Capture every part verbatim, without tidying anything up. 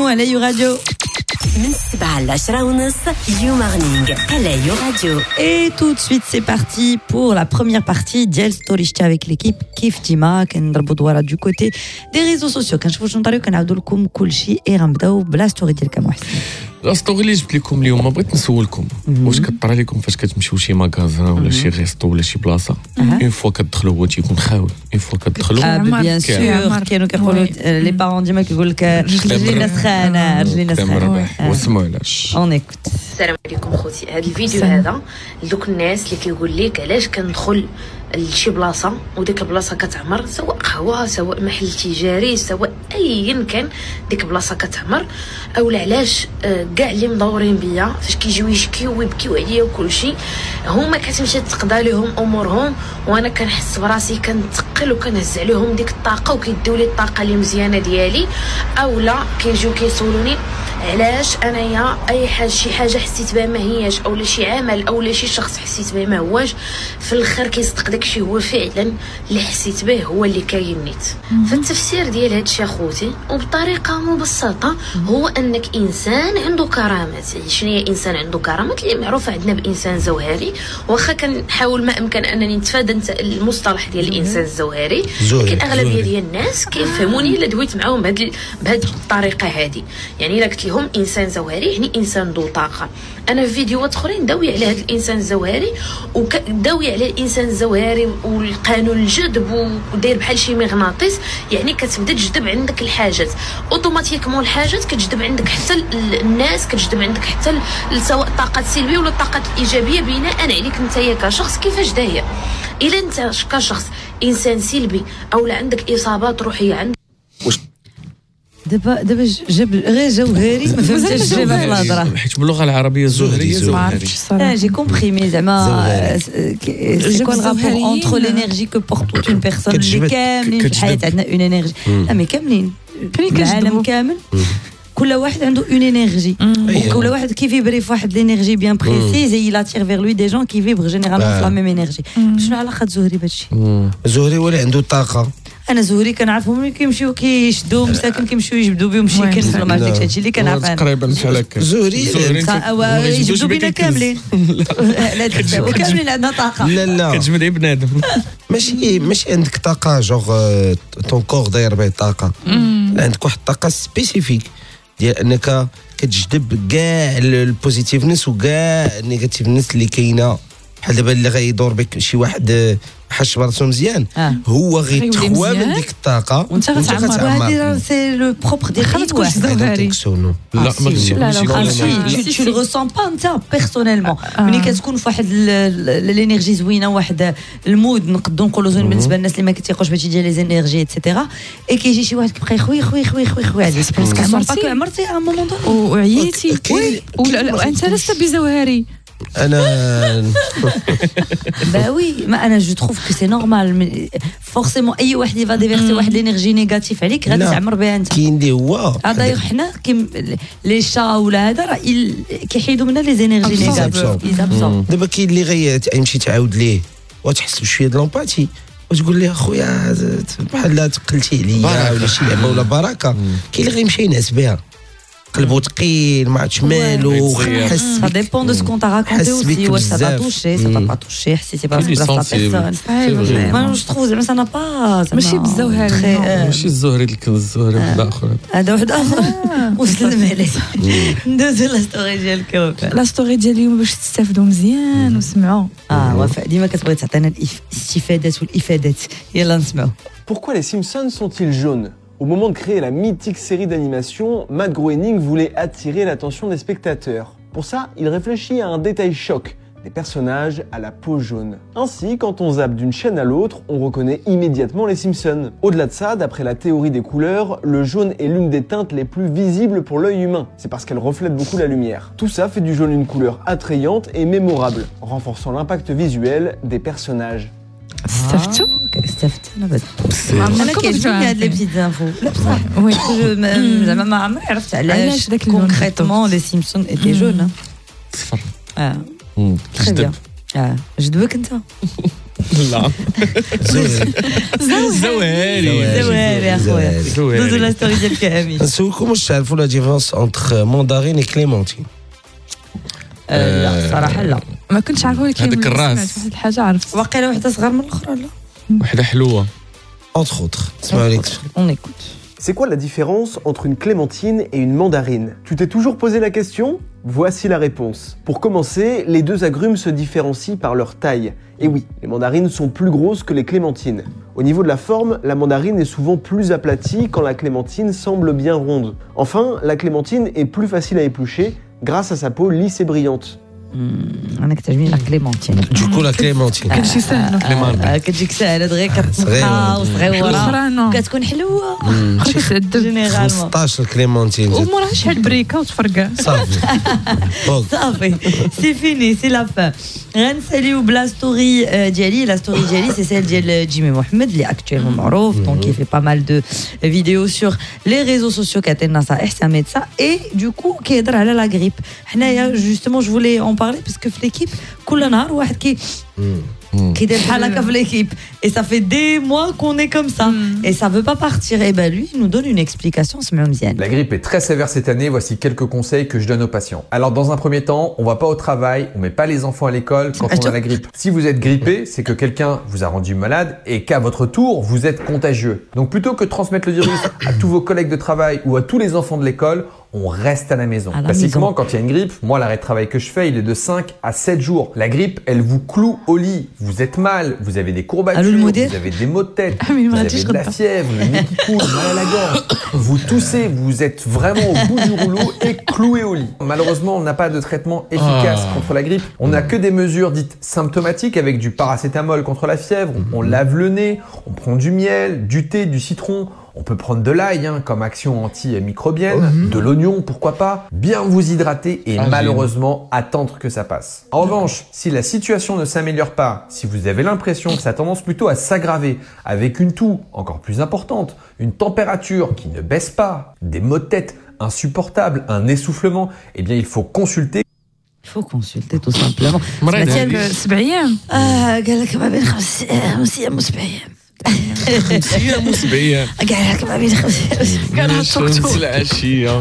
على يو راديو من السبعة لعشرة ونص يو مارنينغ على يو راديو. Et tout de suite c'est parti pour la première partie ديال ستوري شتي avec l'équipe كيف ديما كنضربوا دواره du côté des réseaux sociaux كنشوفوا شنو طريقه كنعاودوا لكم كل شيء اي غنبداو بلا ستوري ديالك محسن. لا ستوري اللي جبت لكم اليوم بغيت نسولكم واش كطرى لكم فاش كتمشيو شي ماغازان ولا شي ريستو ولا شي بلاصه اون فوا كتدخلوا هو تيكون خاوي اون فوا كتدخلوا اه بيان سور كانوا كيقولوا لي بارون ديما كيقول لك رجلينا سخانه رجلينا سخانه واسمعوا علاش اون ايكوت. السلام عليكم خوتي. هذا الفيديو هذا لدوك الناس اللي كيقول لك علاش كندخل لشي بلاصه وديك البلاصه كتعمر سواء قهوه سواء محل تجاري سواء ايا كان ديك البلاصه كتعمر اولا علاش كاع اللي مدورين بيا فاش كيجيو يشكيو ويبكيو عليا وكلشي هما كتمشي تقضى لهم امورهم وانا كنحس براسي كنتقل وكنهز عليهم ديك الطاقه وكيديو لي الطاقه اللي مزيانه ديالي اولا كيجيو كيسولوني علاش انايا اي حاجه شي حاجه حسيت بها ما هياش اولا شي عمل اولا شي شخص حسيت به ما هواش في الاخر كيصدق داكشي هو فعلا اللي حسيت به هو اللي كاين نيت. فالتفسير ديال هادشي اخوتي وبطريقه مبسطه هو انك انسان عنده كرامات. شنو هي انسان عنده كرامات؟ اللي معروفه عندنا بانسان زوهري واخا كنحاول ما امكن انني نتفادى المصطلح ديال الانسان الزوهري لكن اغلبيه ديال الناس كيفهموني الا دويت معاهم بهذه بهذه الطريقه هذه. يعني الا قلت لهم انسان زوهري يعني انسان ذو طاقه. انا في فيديوهات اخرين داوي على هذا الانسان الزوهري وداوي على الانسان الزوهري والقانون الجذب وداير بحال شي مغناطيس. يعني كتبدا تجذب عندك الحاجات اوتوماتيكمون الحاجات كتجذب عندك حتى الناس كتجذب عندك حتى سواء الطاقات السلبيه ولا الطاقات الايجابيه بناء عليك انت كشخص كيفاش داير. الا انت كشخص انسان سلبي او لا عندك اصابات روحيه عندك دابا دابا جاب غير جوهري ما فهمتش جابها في الهضره حيت باللغه العربيه الزهريه زهري اه جي كومبري مي زعما سي كوا الرابور اونتر لينيرجي كو بورت توت اون بيرسون اللي كاملين في الحياه عندنا اون انرجي لا مي كاملين العالم كامل كل واحد عنده اون انرجي وكل واحد كيفيبري في واحد لينيرجي بيان بريسي زي لا تير فيغ لوي دي جون كي فيبر جينيرالمون في لا ميم انرجي. شنو علاقه زهري بهادشي؟ زهري ولا عنده طاقه. انا زهري كنعرفهم ملي كيمشيو كيشدوا مساكن كيمشيو يجبدوا بهم شي كنسلوا ما عرفتش هادشي اللي كنعرف انا تقريبا بحال هكا. زهري يجبدوا بينا كاملين لا كاملين عندنا طاقه. لا لا كتجبد غير بنادم ماشي ماشي عندك طاقه جوغ طون كور داير به طاقه. عندك واحد الطاقه سبيسيفيك ديال انك كتجذب كاع البوزيتيفنس وكاع النيجاتيفنس اللي كاينه. بحال دابا اللي غيدور بك شي واحد حش براسو مزيان آه. هو غيتخوى من ديك الطاقه وانت غتعمر. وهذه سي لو بروبر ديال اي واحد. لا ماشي لا لا tu le ressens pas انت بيرسونيلمون ملي كتكون في واحد الانرجي زوينه واحد المود نقدروا نقولوا زوين بالنسبه للناس اللي ما كيتيقوش بهادشي ديال لي زينيرجي ايتترا اي كيجي شي واحد كيبقى يخوي خوي خوي خوي خوي عليك باسكو عمرتي عمرتي ا مومون وعييتي ولا انت لست بزوهري. انا bah oui ما انا جو تروف كو سي نورمال فورسيمون اي واحد يفا ديفيرسي واحد لينيرجي نيجاتيف عليك غادي تعمر بها انت. كاين اللي هو هذا حنا كيم لي شا ولا هذا راه كيحيدوا منا لي زينيرجي نيجاتيف. دابا كاين اللي غيمشي تعاود ليه وتحس بشويه د لومباتي وتقول ليه اخويا بحال تقلتي عليا ولا شي لعبه ولا بركه. كاين اللي غيمشي ينعس بها قلبو ثقيل ما عرفتش مالو حس ça dépend de ce qu'on t'a raconté aussi واش ça t'a touché ça t'a pas touché حسيتي براسك بلا بيرسون. ما جو تروف زعما سا با ماشي بالزهري ماشي الزهري اللي كان الزهري واحد اخر هذا واحد اخر وسلم عليه. ندوزو لا ستوري ديالك لا ستوري ديال اليوم باش تستافدوا مزيان وسمعوا. اه وفاء ديما كتبغي تعطينا الاستفادات والافادات يلا نسمعوا. Pourquoi les Simpsons sont-ils jaunes? Au moment de créer la mythique série d'animation, Matt Groening voulait attirer l'attention des spectateurs. Pour ça, il réfléchit à un détail choc, des personnages à la peau jaune. Ainsi, quand on zappe d'une chaîne à l'autre, on reconnaît immédiatement les Simpsons. Au-delà de ça, d'après la théorie des couleurs, le jaune est l'une des teintes les plus visibles pour l'œil humain. C'est parce qu'elle reflète beaucoup la lumière. Tout ça fait du jaune une couleur attrayante et mémorable, renforçant l'impact visuel des personnages. استفدتوا؟ استفدت انا بس انا كيعجبني هاد لي بيتيت انفو. لا بصح وي زعما ما عمري عرفت علاش كونكريتمون لي سيمبسون ايتي جون. صفر اه جذب اه جذبك انت لا زواري زواري يا خويا دوزو لا ستوري ديال كامل. نسولكم واش تعرفوا لا ديفيرونس انتر ماندارين و كليمونتين؟ لا صراحه لا ما كنتش عارفه ولكن هذاك الراس واحد الحاجه عرفت واقيلا وحده صغار من الاخرى لا وحده حلوه entre autres. اسمعوا لي on écoute. C'est quoi la différence entre une clémentine et une mandarine? Tu t'es toujours posé la question? Voici la réponse. Pour commencer, les deux agrumes se différencient par leur taille. Et oui, les mandarines sont plus grosses que les clémentines. Au niveau de la forme, la mandarine est souvent plus aplatie quand la clémentine semble bien ronde. Enfin, la clémentine est plus facile à éplucher grâce à sa peau lisse et brillante. انا كتعجبني لا كليمونتين. دوكو لا كليمونتين كتجي ساهله كتجيك ساهله دغيا كتنقى وصغيره كتكون حلوه جينيرالمون خمسطاش الكليمونتين وموراها شحال بريكه وتفرقع صافي صافي سي فيني سي لا فان. غنساليو بلا ستوري ديالي. لا ستوري ديالي سي سيل ديال جيمي محمد اللي اكتويلمون معروف دونك كي في با مال دو فيديو سور لي ريزو سوسيو كاتين نصائح سا ميدسان اي دوكو كيهضر على لا غريب. حنايا جوستومون جو فولي اون بارلي باسكو في ليكيب كل نهار واحد كي كيدير بحال هكا في l'équipe et ça fait des mois qu'on est comme ça et ça veut pas partir. Et ben lui il nous donne une explication. La grippe est très sévère cette année, voici quelques conseils que je donne aux patients. Alors dans un premier temps, on va pas au travail, on met pas les enfants à l'école quand on a la grippe. Si vous êtes grippé, c'est que quelqu'un vous a rendu malade et qu'à votre tour, vous êtes contagieux. Donc plutôt que de transmettre le virus à tous vos collègues de travail ou à tous les enfants de l'école, on reste à la maison. À la Classiquement, maison. Quand il y a une grippe, moi l'arrêt de travail que je fais, il est de cinq à sept jours. La grippe, elle vous cloue au lit. Vous êtes mal, vous avez des courbatures, vous avez des maux de tête, vous avez de la fièvre, le nez qui coule, mal à la gorge. Vous toussez, vous êtes vraiment au bout du rouleau et cloué au lit. Malheureusement, on n'a pas de traitement efficace ah. contre la grippe. On n'a que des mesures dites symptomatiques avec du paracétamol contre la fièvre. On lave le nez, on prend du miel, du thé, du citron. On peut prendre de l'ail hein, comme action antimicrobienne, mmh. de l'oignon, pourquoi pas. Bien vous hydrater et ah, malheureusement attendre que ça passe. En revanche, si la situation ne s'améliore pas, si vous avez l'impression que ça a tendance plutôt à s'aggraver, avec une toux encore plus importante, une température qui ne baisse pas, des maux de tête insupportables, un essoufflement, eh bien il faut consulter. Il faut consulter tout simplement. خمس ايام وسبع قاعد هكا ما بين خمس ايام شمس العشيه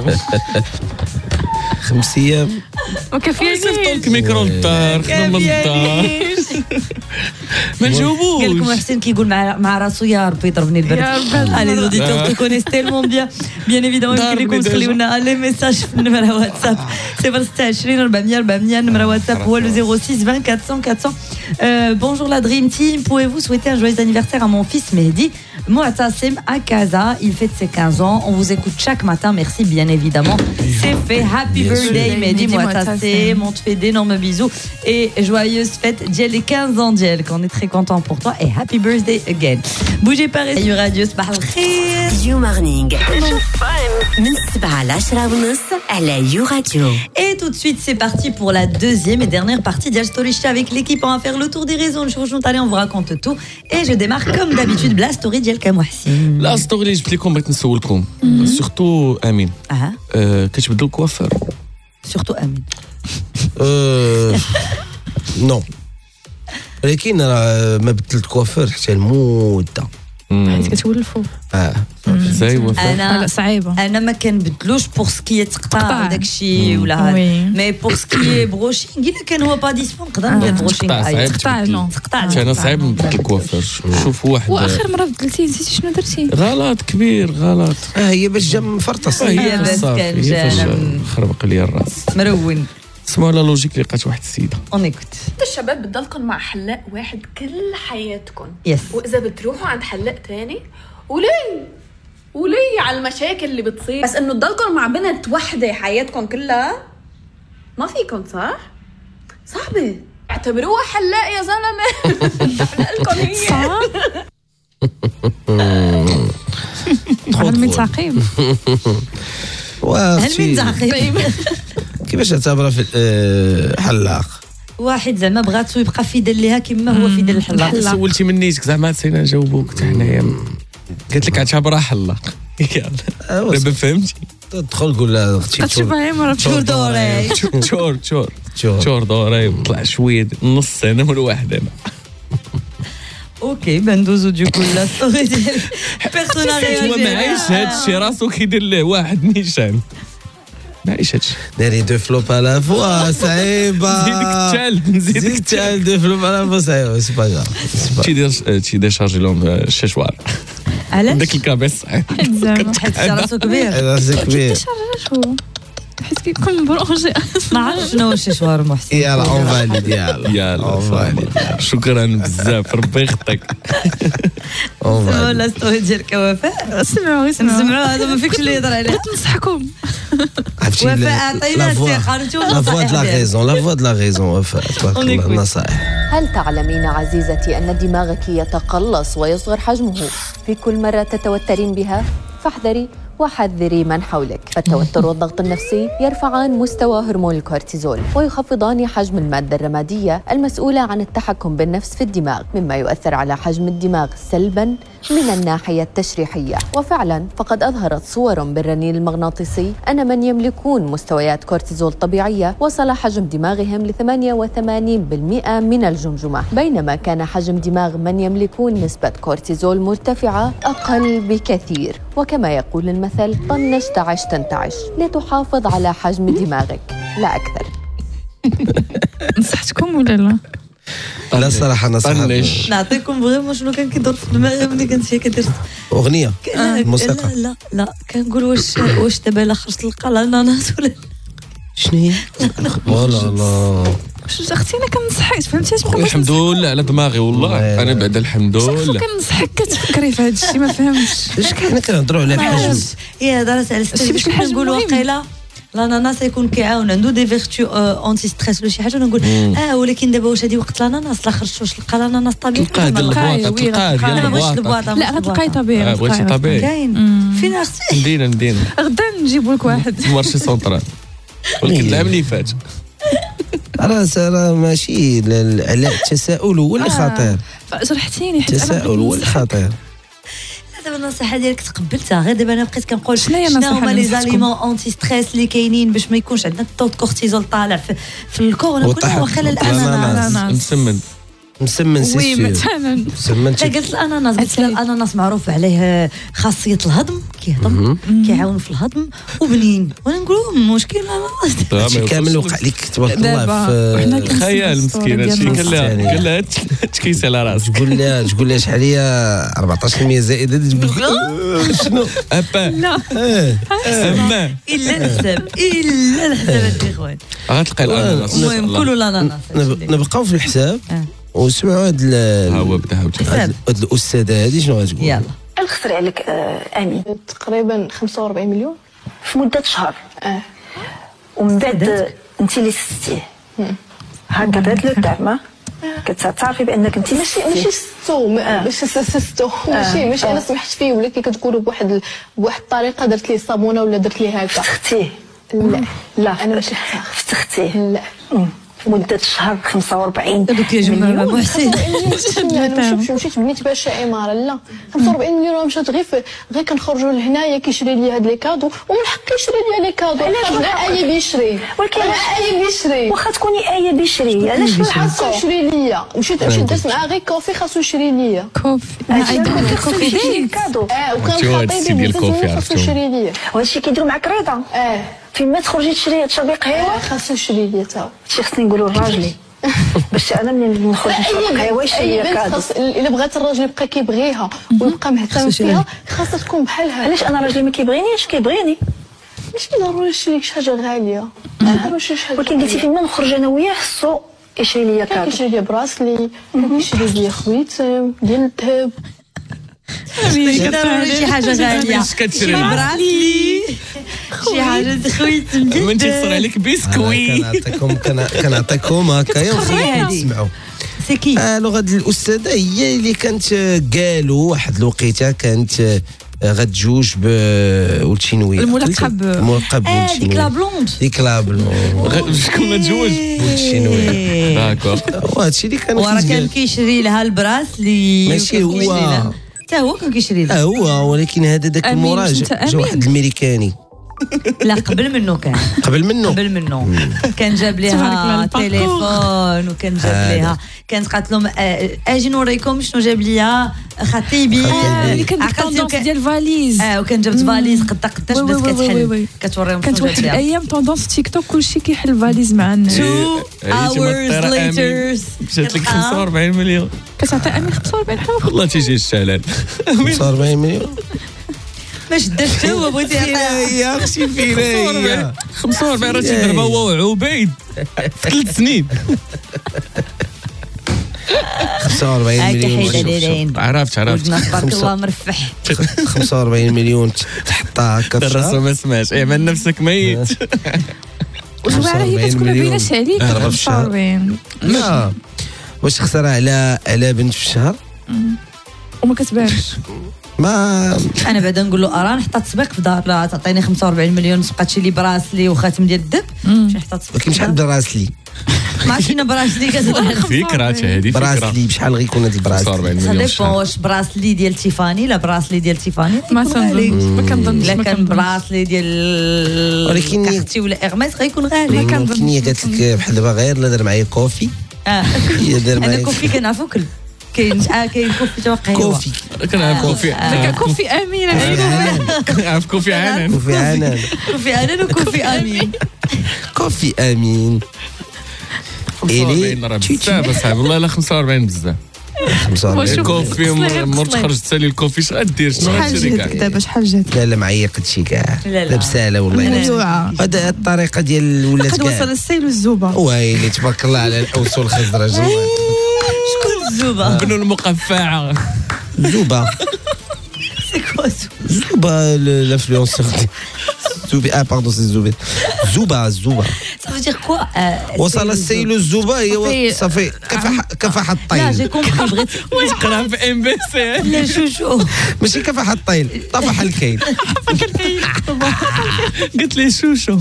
خمس ايام ما كافينيش صيفطوا لك ميكرو للدار خدم من الدار ما نجاوبوش. قال لكم حسين كيقول مع مع راسو يا ربي ضربني البرد. لي زوديتور كي كونيس تيلمون بيان بيان ايفيدامون يمكن لكم تخليو لنا لي ميساج في النمره واتساب صفر ستة عشرين أربعمية أربعمية. النمره واتساب هو le zéro six vingt quatre cents quatre cents. Euh, bonjour la Dream Team, pouvez-vous souhaiter un joyeux anniversaire à mon fils Mehdi Mouatassim à Casa, il fête ses quinze ans, on vous écoute chaque matin, merci bien évidemment. C'est fait, happy bien birthday sûr. Mehdi Mouatassim, on te fait d'énormes bisous et joyeuse fête Diel les quinze ans Diel, qu'on est très content pour toi et happy birthday again. Bougez pas, Radio Radio صباح الخير. You Morning من سبعة لعشرة ونص على You Radio. Et tout de suite c'est parti pour la deuxième et dernière partie d'Al Story avec l'équipe. On va faire le tour des réseaux, allez on vous raconte tout et je démarre comme d'habitude بلا ستوري ديال كمحسن. لا ستوري اللي جبت لكم بغيت نسولكم سورتو امين اها كتبدلوا الكوافير سورتو امين نو ولكن راه ما بدلت الكوافير حتى المده حيت كتولفوا اه زايوه انا صعيبه. انا ما كنبدلوش بور سكي تقطع داك الشيء ولا هذا مي بور سكي بروشين الا كان هو با ديسبون نقدر ندير بروشين عادي تقطع نو تقطع. انا صعيب نبدل الكوافير. شوفوا واحد واخر مره بدلتي نسيتي شنو درتي غلط كبير غلط. اه هي باش جا مفرطس هي بس كان جا خربق لي الراس مرون. سمعوا لا لوجيك اللي لقات واحد السيده اون ايكوت. الشباب بتضلكم مع حلاق واحد كل حياتكم يس. واذا بتروحوا عند حلاق تاني وليه وليه على المشاكل اللي بتصير بس انه تضلكم مع بنت وحده حياتكم كلها ما فيكم صح؟ صعبه. اعتبروها حلاق يا زلمه. حلاق لكم هي صح. هل من تعقيب هل من تعقيب كيفاش تعتبرها في حلاق واحد زعما بغاتو يبقى فيدل ليها كما هو فيدل الحلاق. سولتي منيتك زعما سينا نجاوبوك حتى حنايا قلت لك اعتبرها حلاق دابا فهمتي. تدخل قول لها اختي تشور دوري تشور تشور تشور دوري وطلع شويه نص سنه من واحد انا اوكي بندوزو ديكو لا ستوري ديال بيرسونا رياجي هو ما عايش هذا الشيء راسو كيدير له واحد نيشان ما عايش هذا الشيء داري دو فلوب على فوا صعيبه نزيدك التال نزيدك التال دو فلوب على فوا صعيبه سي با جاف تيدير تيديشارجي لهم الششوار علاش داك الكابيس زعما حيت راسو كبير راسو كبير شو حيت كيكون برونجي ما عرفتش شنو هو الششوار محسن يلا اون فاليد يلا يلا شكرا بزاف ربي يخطيك سمعوا لا ستوري ديالك وفاء سمعوا سمعوا سمعوا هذا ما فيكش اللي يهضر عليه نصحكم وفاء عطينا الثقه انتو لا فوا د لا غيزون لا فوا د لا غيزون وفاء تبارك الله النصائح. هل تعلمين عزيزتي أن دماغك يتقلص ويصغر حجمه في كل مرة تتوترين بها؟ فاحذري وحذري من حولك، فالتوتر والضغط النفسي يرفعان مستوى هرمون الكورتيزول ويخفضان حجم المادة الرمادية المسؤولة عن التحكم بالنفس في الدماغ، مما يؤثر على حجم الدماغ سلباً من الناحية التشريحية. وفعلاً فقد أظهرت صور بالرنين المغناطيسي أن من يملكون مستويات كورتيزول طبيعية وصل حجم دماغهم ل ثمانية وثمانين بالمئة من الجمجمة، بينما كان حجم دماغ من يملكون نسبة كورتيزول مرتفعة أقل بكثير. وكما يقول المثل طنشت عش تنتعش، لتحافظ على حجم دماغك لا أكثر. نصحتكم ولا لا؟ لا صراحة نصحت نعطيكم فريمون شنو كان كيدور في دماغي ملي كنت هي كدير أغنية موسيقى. لا لا كنقول واش واش دابا الا خرجت نلقى الاناناس ولا شنو هي؟ والله لا واش اختي انا كنصحك فهمتي اش بقى الحمد لله على دماغي والله انا بعد الحمد لله كنصحك كتفكري في هذا الشيء ما فهمتش اش كنا كنهضروا على الحجم هي هضرت على الستريس باش كنقول واقيلا الاناناس يكون كيعاون عنده دي فيرتو اونتي ستريس ولا شي حاجه ونقول اه ولكن دابا واش هذه وقت الاناناس لا خرجت واش تلقى الاناناس طبيعي تلقاه ديال البواطه تلقاه ديال البواطه لا غتلقاي طبيعي بغيتي طبيعي كاين فين اختي ندينا ندينا غدا نجيب لك واحد مارشي سونطرال ولكن العام اللي فات راه راه ماشي على التساؤل هو اللي خطير جرحتيني حيت التساؤل هو اللي خطير. دابا النصيحه ديالك تقبلتها غير دابا انا بقيت كنقول شنو هي شنو النصيحه هما لي زاليمون اونتي ستريس اللي كاينين باش ما يكونش عندنا الطو كورتيزول طالع في, في الكور نقول واخا الاناناس مسمن مسمن سي وي مثلا مسمن لا قلت الاناناس قلت الاناناس معروف عليه خاصيه الهضم كيهضم كيعاون في الهضم وبنين وانا نقول مشكل هادشي كامل وقع لك تبارك الله في الخيال مسكينه هادشي قال لها قال لها تكيسي على راسك تقول لها تقول لها شحال هي أربعطاش بالمئة زائده شنو ابا لا اما الا الحساب الا الحساب هاد الاخوان غتلقى الاناناس المهم كلوا الاناناس نبقاو في الحساب وسمعوا هاد ها هو بدا هاد الاستاذه هادي شنو غتقول. يلا الخسر عليك امين تقريبا خمسة وأربعين مليون في مده شهر اه ومن بعد انت اللي سستيه هكا هاد لو تاع كتعرفي بانك انت ماشي ماشي ستو ماشي سستو ماشي ماشي انا سمحت فيه ولكن كتقولوا بواحد بواحد الطريقه درت ليه صابونه ولا درت ليه هكا فتختيه لا لا انا ماشي فتختيه لا في مده شهر خمسة وأربعين هذوك يا جماعه محسن انا مشيت مشيت بنيت باش عماره لا خمسة وأربعين مليون مشات غير غير كنخرجوا لهنايا كيشري لي هاد لي كادو ومن حقي يشري لي لي كادو علاش اي بيشري ولكن اي بيشري واخا تكوني ايه بيشري علاش خاصو يشري ليا مشيت مشيت درت معاه غير كوفي خاصو يشري ليا كوفي انا كوفي كادو اه وكان خطيبي خاصو يشري ليا وهادشي كيديروا معاك رضا اه فين ما تخرجي تشري هاد شبيق هوا خاصو يشري ليا تا شي خصني نقولوا لراجلي باش انا ملي نخرج نشرب هوا يشري ليا كادو الا بغات الراجل يبقى كيبغيها ويبقى مهتم فيها خاصها تكون بحالها. علاش انا راجلي ما كيبغينيش كيبغيني ماشي ضروري نشري لك شي حاجه غاليه ولكن قلتي فين ما نخرج انا وياه خصو يشري ليا كادو كيشري ليا براسلي كيشري ليا خويتم ديال الذهب ضروري شي حاجه غاليه شي براسلي شي حاجه خويتم من تيصر عليك بسكوي كنعطيكم كنعطيكم هكايا وخليكم تسمعوا سكي الو غاد الاستاذه هي اللي كانت قالوا واحد الوقيته كانت غتجوج بولتشينوي الملقب الملقب اه ديك لا بلوند ديك لا بلوند شكون غتجوج بولتشينوي داكور وهادشي اللي كان ورا كان كيشري لها البراسلي ماشي هو حتى هو كان كيشري لها اه هو ولكن هذا داك المراجع جا واحد الميريكاني لا قبل منه كان قبل منه قبل منه كان جاب ليها تليفون وكان جاب ليها كانت قالت لهم اجي نوريكم شنو جاب ليا خطيبي اللي كان طوندونس ديال فاليز اه وكان جابت فاليز قدا قداش بدات كتحل كتوريهم كانت واحد الايام طوندونس تيك توك كلشي كيحل فاليز مع الناس two hours later جات لك خمسة وأربعين مليون كتعطي امين خمسة وأربعين حلقه والله تيجي الشلال خمسة وأربعين مليون ما شداش حتى هو بغيتي يا اختي فينا هي خمسة وأربعين راه تيضربها هو وعبيد في ثلاث سنين خمسة وأربعين مليون عرفت عرفت تبارك الله مرفح خمسة وأربعين مليون تحطها هكا في الشهر ما سمعش اعمل نفسك ميت وزوينه هي كتكون بيناش عليك خمسة وأربعين لا واش خسرها على على بنت في الشهر وما كتبانش ما انا بعدا نقول له ارا نحط تسبيق في دار لا تعطيني خمسة وأربعين مليون تبقى تشري لي براسلي وخاتم ديال الذهب ماشي نحط تسبيق ولكن شحال براسلي ما عرفتش انا براسلي كتبان فكره هذه فكره براسلي بشحال غيكون هذا البراسلي صدق واش براسلي ديال تيفاني لا براسلي ديال تيفاني ما تنظنش ما كنظنش لا كان براسلي ديال ولكن كارتي ولا اغماس غيكون غالي ممكن هي قالت لك بحال دابا غير لا دار معايا كوفي اه انا كوفي كنعرفو كلب كاين اه كاين كوفي توقع كوفي كنعرف كوفي كوفي امين كنعرف كوفي عنان كوفي عنان كوفي عنان وكوفي امين كوفي امين خمسة وأربعين راه بزاف اصاحبي والله الا خمسة وأربعين بزاف خمسة وأربعين الكوفي مور تخرج تسالي الكوفي اش غدير شنو غتشري كاع دابا شحال جات لا لا معيق هادشي كاع لا لا بساله والله هذا الطريقه ديال ولات قد وصل السيل والزوبه ويلي تبارك الله على الاوس والخزرج شكون الزوبه بنو المقفعه زوبه سي كوا زوبه الانفلونسور زوبي اه باردون سي زوبي زوبه زوبه صافي دير كوا وصل السيل الزوبه هي صافي كفى كفى حطين لا جي كومبري بغيت تقرا في ام بي سي لا شوشو ماشي كفى حطين طفح الكيل قلت لي شوشو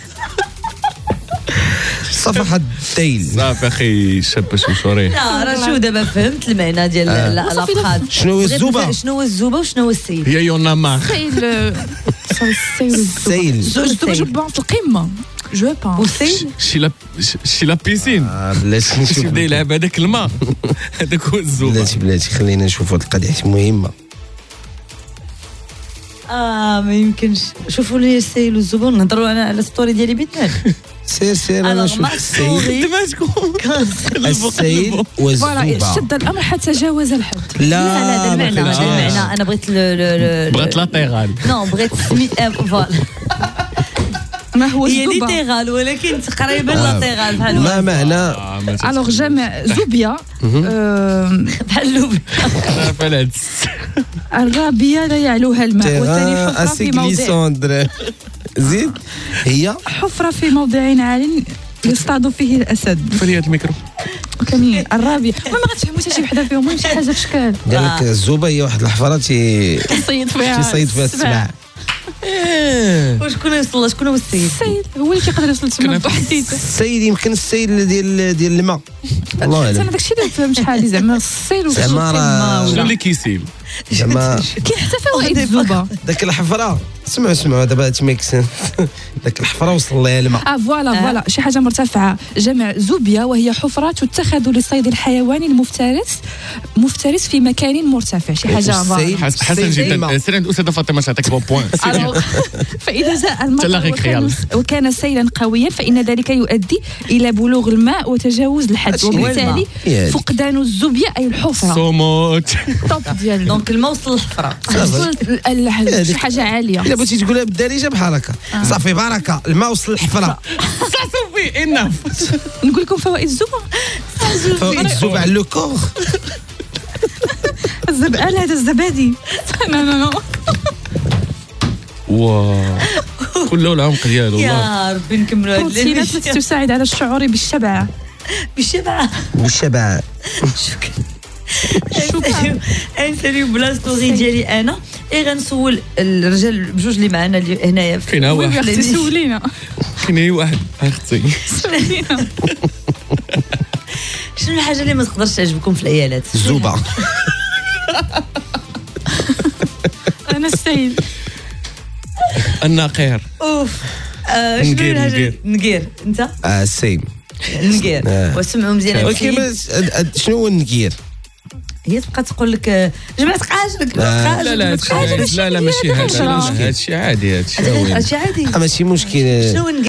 صفح الديل صافي اخي شاب شوشوري لا راه شو دابا فهمت المعنى ديال الافخاذ شنو هو الزوبه شنو هو الزوبه وشنو هو السيل هي يونا مار السيل السيل الزوبه جبان في القمه جو بون والسيل شي لا شي لا بيسين بلاتي نشوف بدا يلعب هذاك الماء هذاك هو الزوبه بلاتي بلاتي خلينا نشوفوا هاد القضيه حيت مهمه اه ما يمكنش شوفوا لي السيل والزوبه نهضروا انا على الستوري ديالي بيتنا سير سير انا نشوف السيل السيل والزوبه شد الامر حتى جاوز الحد لا لا هذا المعنى هذا المعنى انا بغيت بغيت لاتيغال نو بغيت سمي فوالا ما هو هي الزوبه ليتيغال ولكن تقريبا لاتيغال بحال ما معنى الوغ جمع زوبيا بحال اللوبيا فلات الرابيه لا يعلوها الماء والثاني حفره في موضع زيد هي حفره في موضع عال يصطاد فيه الاسد فليات الميكرو كاملين الرابيه ما غتفهموش شي وحده فيهم المهم شي حاجه في شكل قال لك الزوبه هي واحد الحفره تي تصيد فيها تصيد فيها السبع وشكون يوصل شكون هو السيد السيد هو اللي كيقدر يوصل تما بوحديته السيد يمكن السيد ديال ديال الماء الله اعلم انا داكشي اللي فهم شحال زعما السيل زعما راه شنو اللي كيسيل زعما كاين حتى فوائد الزوبه داك الحفره سمعوا سمعوا دابا تميك سنس داك الحفره وصل لها الماء اه فوالا فوالا شي حاجه مرتفعه جمع زوبيا وهي حفره تتخذ لصيد الحيوان المفترس مفترس في مكان مرتفع شي حاجه حسن جدا سير عند استاذه فاطمه تعطيك بوين فاذا جاء المطر وكان, وكان سيلا قويا فان ذلك يؤدي الى بلوغ الماء وتجاوز الحد وبالتالي فقدان الزوبيا اي الحفره صوموت توب ديال دونك الماء وصل للحفره وصل شي حاجه عاليه الا بغيتي تقولها بالدارجه بحال هكا صافي بركه الماء وصل للحفره صافي اناف نقول لكم فوائد الزوبه فوائد الزوبه على لو كور الزبال هذا الزبادي لا لا لا واو كله العمق ديالو يا ربي نكملوا هذا البروتينات التي تساعد على الشعور بالشبع بالشبع بالشبع شكرا انساليو بلا ستوري ديالي انا اي غنسول الرجال بجوج اللي معنا هنايا كاين واحد سولينا كاين واحد اختي سولينا شنو الحاجه اللي ما تقدرش تعجبكم في العيالات الزوبه انا السيد النقير. اوف. نقير نقير نقير انت؟ اه سيم نقير. وسمعوا مزيان. ولكن شنو هو النقير؟ هي تبقى تقول لك جمعت قاجلك لا لا لا لا لا ماشي هذا، هادشي عادي، هادشي هادشي عادي ماشي مشكل. شنو